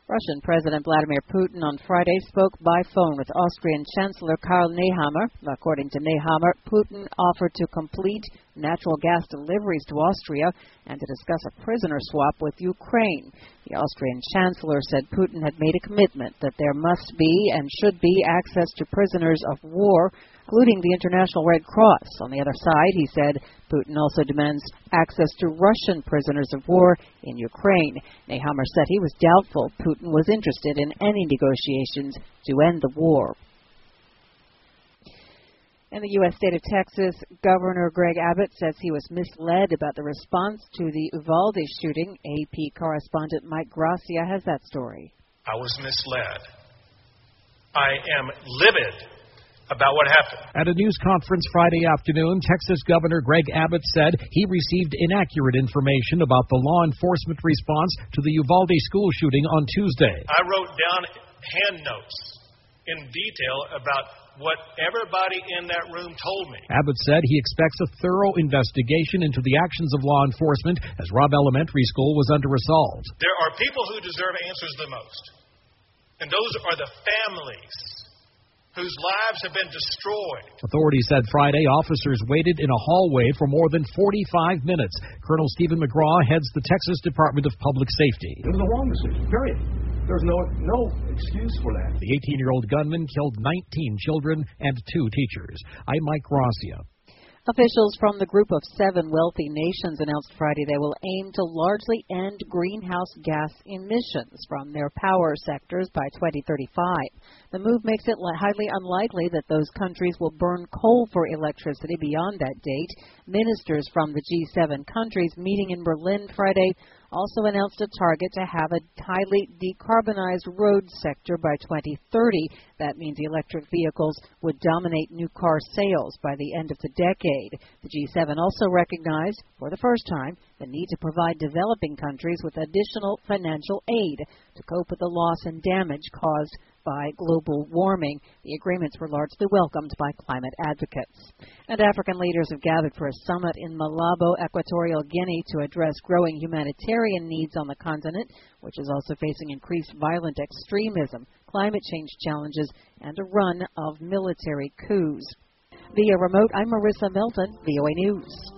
Russian President Vladimir Putin on Friday spoke by phone with Austrian Chancellor Karl Nehammer. According to Nehammer, Putin offered to complete natural gas deliveries to Austria and to discuss a prisoner swap with Ukraine. The Austrian Chancellor said Putin had made a commitment that there must be and should be access to prisoners of war, including the International Red Cross. On the other side, he said Putin also demands access to Russian prisoners of war in Ukraine. Nehammer said he was doubtful Putin was interested in any negotiations to end the war. In the U.S. state of Texas, Governor Greg Abbott says he was misled about the response to the Uvalde shooting. AP correspondent Mike Gracia has that story. I was misled. I am livid about what happened. At a news conference Friday afternoon, Texas Governor Greg Abbott said he received inaccurate information about the law enforcement response to the Uvalde school shooting on Tuesday. I wrote down hand notes in detail about what everybody in that room told me. Abbott said he expects a thorough investigation into the actions of law enforcement as Robb Elementary School was under assault. There are people who deserve answers the most, and those are the families whose lives have been destroyed. Authorities said Friday officers waited in a hallway for more than 45 minutes. Colonel Stephen McGraw heads the Texas Department of Public Safety. It was a wrong decision, period. There's no excuse for that. The 18-year-old gunman killed 19 children and 2 teachers. I'm Mike Gracia. Officials from the Group of 7 wealthy nations announced Friday they will aim to largely end greenhouse gas emissions from their power sectors by 2035. The move makes it highly unlikely that those countries will burn coal for electricity beyond that date. Ministers from the G7 countries meeting in Berlin Friday also announced a target to have a highly decarbonized road sector by 2030. That means electric vehicles would dominate new car sales by the end of the decade. The G7 also recognized, for the first time, the need to provide developing countries with additional financial aid to cope with the loss and damage caused by global warming. The agreements were largely welcomed by climate advocates. And African leaders have gathered for a summit in Malabo, Equatorial Guinea, to address growing humanitarian needs on the continent, which is also facing increased violent extremism, climate change challenges, and a run of military coups. Via remote, I'm Marissa Milton, VOA News.